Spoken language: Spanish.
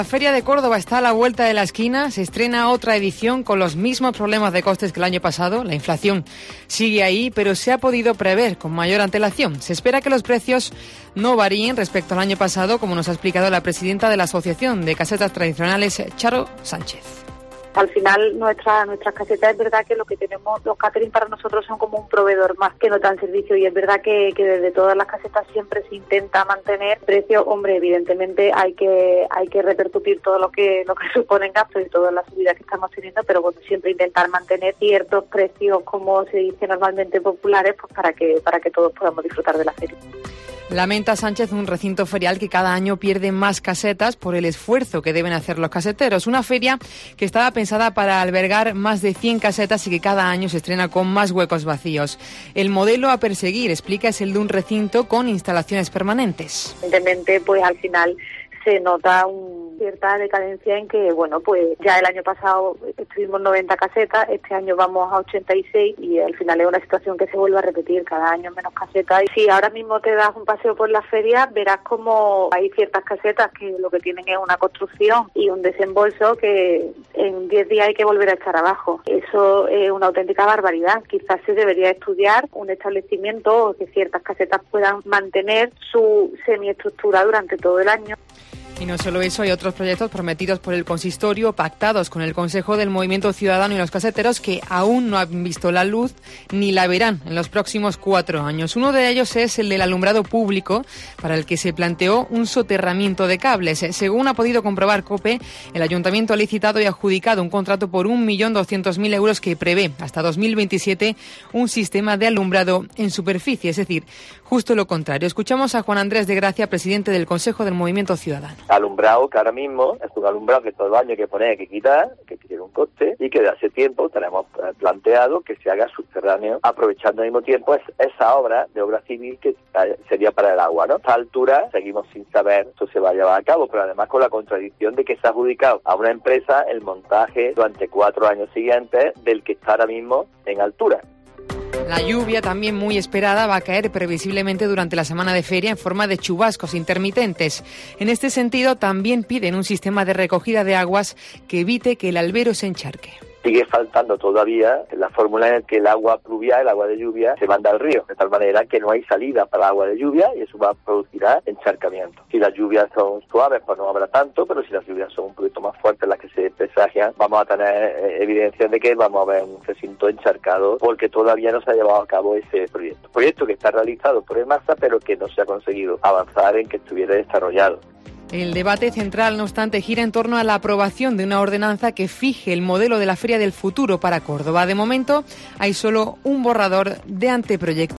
La Feria de Córdoba está a la vuelta de la esquina, se estrena otra edición con los mismos problemas de costes que el año pasado. La inflación sigue ahí, pero se ha podido prever con mayor antelación. Se espera que los precios no varíen respecto al año pasado, como nos ha explicado la presidenta de la Asociación de Casetas Tradicionales, Charo Sánchez. Al final nuestras casetas, es verdad que lo que tenemos, los catering para nosotros son como un proveedor más que nos dan servicio, y es verdad que desde todas las casetas siempre se intenta mantener precios. Hombre, evidentemente hay que repercutir todo lo que suponen gastos y todas las subidas que estamos teniendo, pero bueno, siempre intentar mantener ciertos precios, como se dice normalmente, populares, pues para que todos podamos disfrutar de la feria. Lamenta Sánchez un recinto ferial que cada año pierde más casetas por el esfuerzo que deben hacer los caseteros. Una feria que estaba pensada para albergar más de 100 casetas y que cada año se estrena con más huecos vacíos. El modelo a perseguir, explica, es el de un recinto con instalaciones permanentes. Evidentemente, pues al final se nota cierta decadencia en que, bueno, pues ya el año pasado estuvimos 90 casetas, este año vamos a 86 y al final es una situación que se vuelve a repetir, cada año menos casetas. Y si ahora mismo te das un paseo por la feria, verás como hay ciertas casetas que lo que tienen es una construcción y un desembolso que en 10 días hay que volver a echar abajo. Eso es una auténtica barbaridad. Quizás se debería estudiar un establecimiento o que ciertas casetas puedan mantener su semiestructura durante todo el año. Y no solo eso, hay otros proyectos prometidos por el consistorio, pactados con el Consejo del Movimiento Ciudadano y los caseteros, que aún no han visto la luz ni la verán en los próximos 4 años. Uno de ellos es el del alumbrado público, para el que se planteó un soterramiento de cables. Según ha podido comprobar COPE, el Ayuntamiento ha licitado y adjudicado un contrato por 1.200.000 euros que prevé hasta 2027 un sistema de alumbrado en superficie, es decir, justo lo contrario. Escuchamos a Juan Andrés de Gracia, presidente del Consejo del Movimiento Ciudadano. Alumbrado que ahora mismo es un alumbrado que todo el año hay que poner, hay que quitar, que tiene un coste, y que de hace tiempo tenemos planteado que se haga subterráneo, aprovechando al mismo tiempo esa obra civil que sería para el agua, ¿no? A esta altura seguimos sin saber si se va a llevar a cabo, pero además con la contradicción de que se ha adjudicado a una empresa el montaje durante 4 años siguientes del que está ahora mismo en altura. La lluvia, también muy esperada, va a caer previsiblemente durante la semana de feria en forma de chubascos intermitentes. En este sentido, también piden un sistema de recogida de aguas que evite que el albero se encharque. Sigue faltando todavía la fórmula en la que el agua pluvial, el agua de lluvia, se manda al río, de tal manera que no hay salida para el agua de lluvia y eso producirá encharcamiento. Si las lluvias son suaves, pues no habrá tanto, pero si las lluvias son un poquito más fuertes, las que se presagian, vamos a tener evidencia de que vamos a ver un recinto encharcado porque todavía no se ha llevado a cabo ese proyecto. Proyecto que está realizado por EMASA, pero que no se ha conseguido avanzar en que estuviera desarrollado. El debate central, no obstante, gira en torno a la aprobación de una ordenanza que fije el modelo de la Feria del Futuro para Córdoba. De momento, hay solo un borrador de anteproyecto.